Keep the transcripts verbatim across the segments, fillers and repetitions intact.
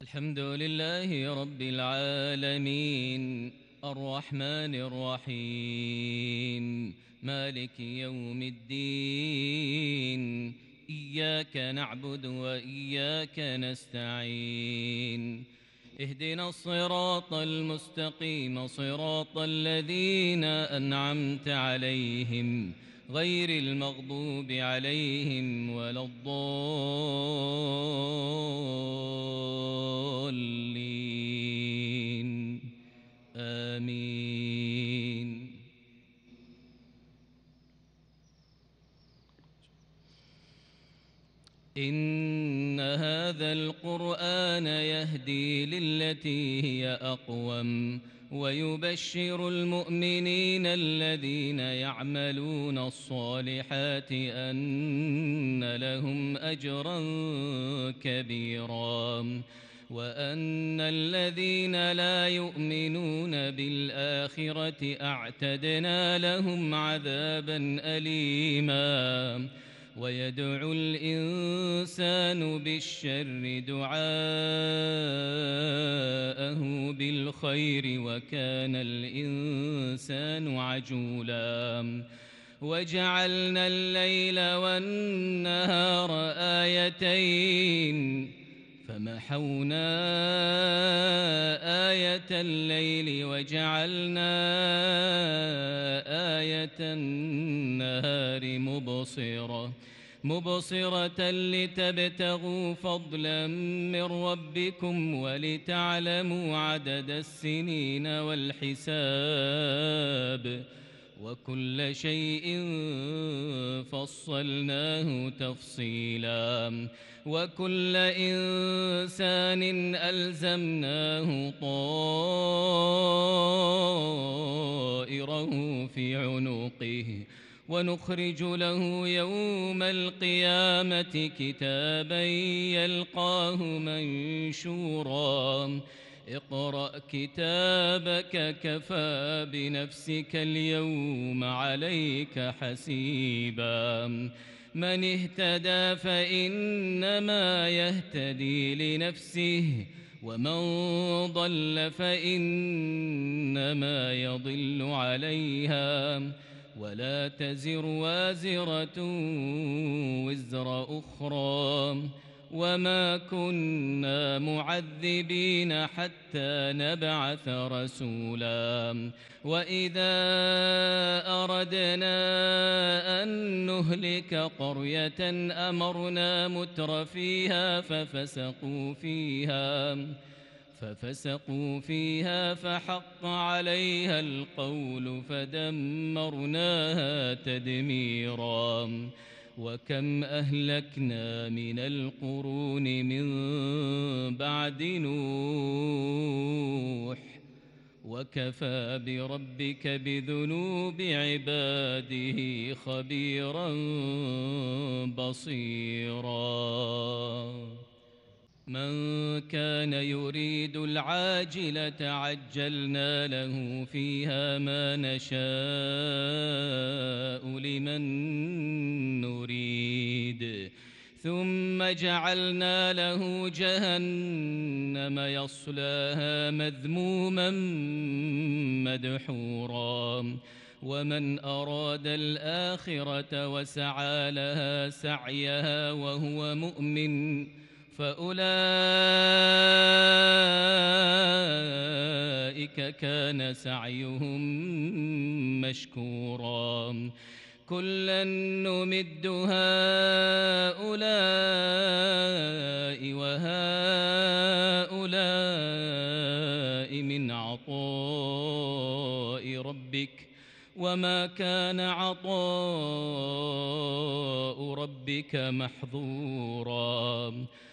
الحمد لله رب العالمين الرحمن الرحيم مالك يوم الدين إياك نعبد وإياك نستعين اهدنا الصراط المستقيم صراط الذين أنعمت عليهم غير المغضوب عليهم ولا الضالين آمين. إن هذا القرآن يهدي للتي هي أقوم ويبشر المؤمنين الذين يعملون الصالحات أن لهم أجرا كبيرا وأن الذين لا يؤمنون بالآخرة أعتدنا لهم عذابا أليما. ويدعو الإنسان بالشر دعاءه بالخير وكان الإنسان عجولا. وجعلنا الليل والنهار آيتين فمحونا آية الليل وجعلنا آية النهار مبصرة مبصرة لتبتغوا فضلا من ربكم ولتعلموا عدد السنين والحساب وكل شيء فصلناه تفصيلا. وكل إنسان ألزمناه طائره في عنقه ونخرج له يوم القيامة كتابا يلقاه منشورا. اقرأ كتابك كفى بنفسك اليوم عليك حسيبا. من اهتدى فإنما يهتدي لنفسه ومن ضل فإنما يضل عليها ولا تزر وازرة وزر أخرى وما كنا معذبين حتى نبعث رسولا. وإذا أردنا أن نهلك قرية أمرنا متر فيها ففسقوا فيها ففسقوا فيها فحق عليها القول فدمرناها تدميرا. وكم أهلكنا من القرون من بعد نوح وكفى بربك بذنوب عباده خبيرا بصيرا. من كان يريد العاجلة عجلنا له فيها ما نشاء لمن نريد ثم جعلنا له جهنم يصلاها مذموما مدحورا. ومن أراد الآخرة وسعى لها سعيها وهو مؤمن فأولئك كان سعيهم مشكورا. كلا نمد هؤلاء وهؤلاء من عطاء ربك وما كان عطاء ربك محظورا.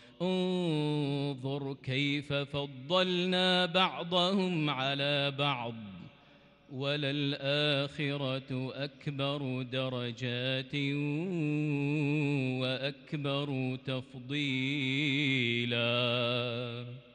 انظر كيف فضلنا بعضهم على بعض وللآخرة أكبر درجات وأكبر تفضيلا.